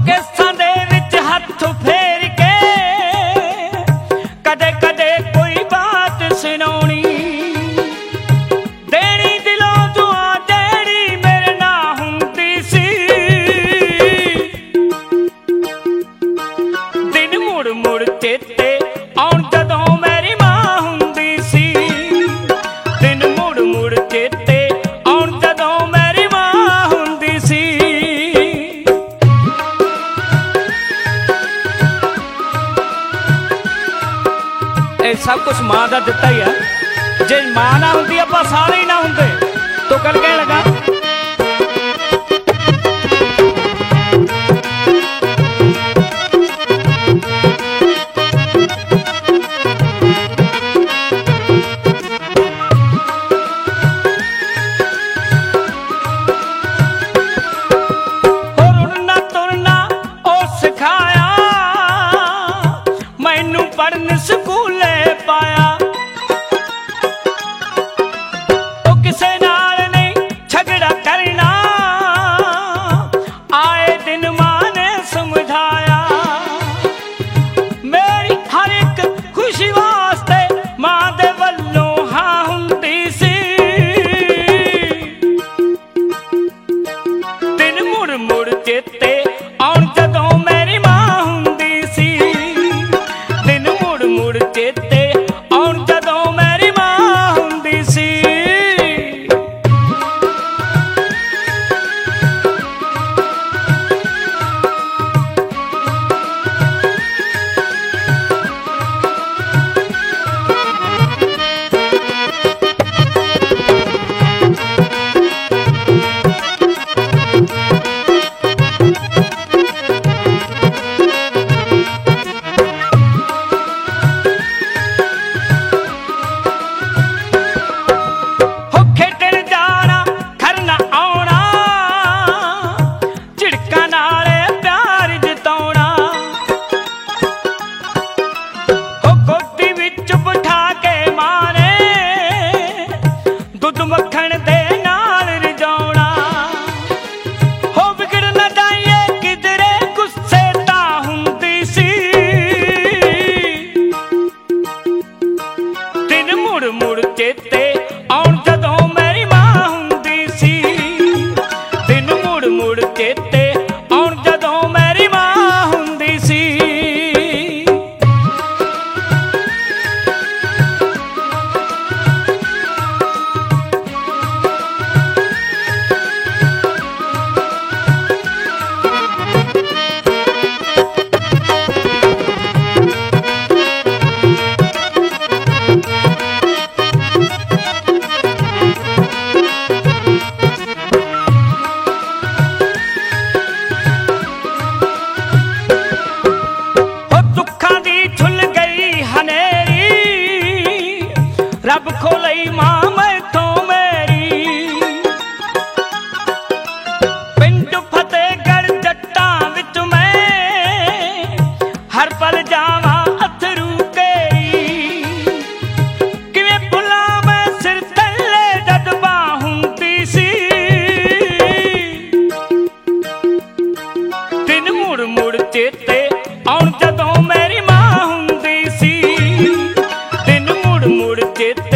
केसां दे विच हथ फेर के कदे कदे कोई बात सुनाउणी देनी दिलों दुआ जेड़ी मेरे ना हुंदी सी दिन मुड़ मुड़ चेते आउण जदों मेरी मां हुंदी सी दिन मुड़ मुड़ चेते आउण जदों मेरी मां हुंदी सी। सब कुछ मां का दिता ही है, जे मां ना होंदी आपां सारे ही ना होंदे। तो कल कहन लगा रुड़ना तुरना ओ सिखाया मैनू पढ़न स्कूले पाया ओ किसे नाल नहीं झगड़ा करना आए दिन मां ने समझाया मेरी हर एक खुशी वास्ते मां दे वल्लों हां हुंदी सी दिन मुड़ मुड़ चेते आउण जदों मेरी मां हुंदी सी दिन मुड़ मुड़ चेते आउण जदों मेरी मां हुंदी सी। मक्खण दे नाल रिजाउणा हो बिगड़ न जाइए किधरे गुस्से ता हुंदी सी दिन मुड़ मुड़ चेते आउण जदों मेरी मां हुंदी सी दिन मुड़ मुड़ चेते आउण जदों मेरी मां हुंदी सी। रब खोलई मां मैथों मेरी पिंड फतेहगढ़ जट्टां विच मैं हर पल जावां अथरू केरी किवें भुलां मैं सिर थल्ले जद बां हुंदी सी दिन मुड़ मुड़ चेते आउण जदों मेरी मां हुंदी सी दिन मुड़ मुड़ चेते